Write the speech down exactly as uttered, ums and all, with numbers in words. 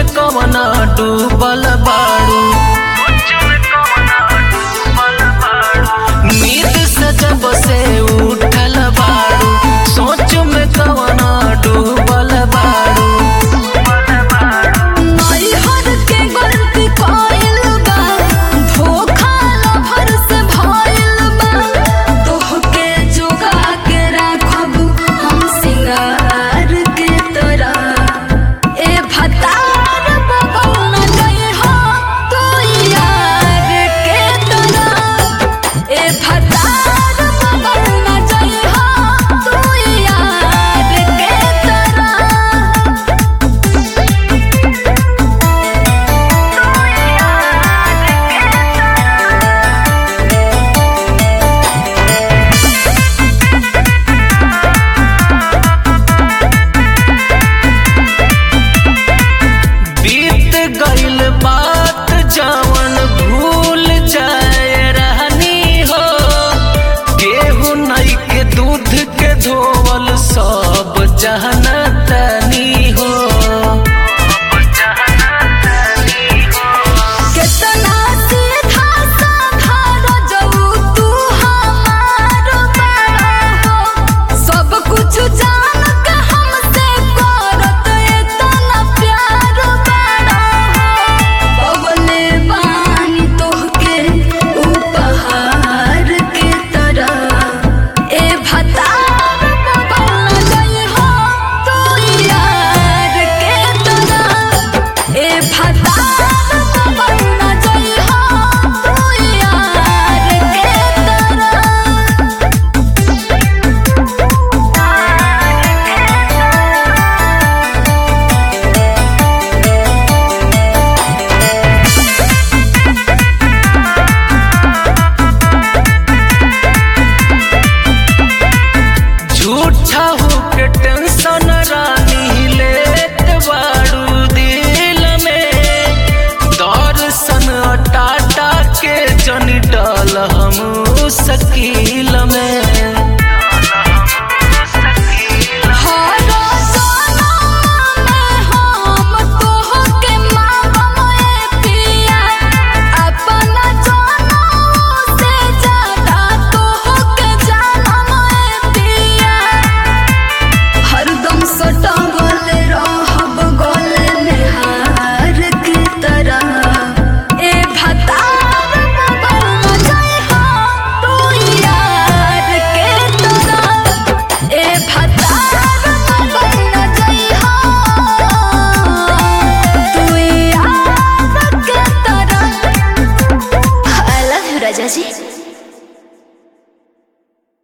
कवना डूबल बाड़ू, नींद से जब से उठल बाड़ू, सोच में कवना डूबल बाड़ू। बात जवन भूल जाए रहनी हो, केहू नई के दूध के धोवल सब जहनतनी हो। कितना सीधा साधा रजऊ तू हमार बड़ा हो, सब कुछ जान के हमसे करत इतना प्यार बड़ा हो। बबले बानी तोहके उपहार के तरह, ए भतार बबल गई हो तू यार के तरह, ए भतार बबल गई हो तू यार के तरह। झूठा होके टेंशन रानी लेत बाड़ू दिल में, दर्शन टाटा के जनी डल हम सकी